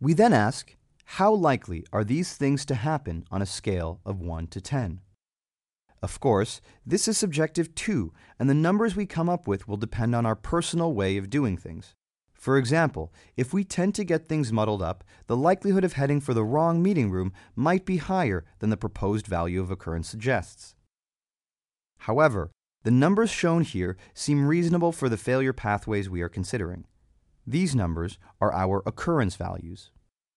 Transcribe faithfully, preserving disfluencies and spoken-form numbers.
We then ask, how likely are these things to happen on a scale of one to ten? Of course, this is subjective too, and the numbers we come up with will depend on our personal way of doing things. For example, if we tend to get things muddled up, the likelihood of heading for the wrong meeting room might be higher than the proposed value of occurrence suggests. However, the numbers shown here seem reasonable for the failure pathways we are considering. These numbers are our occurrence values.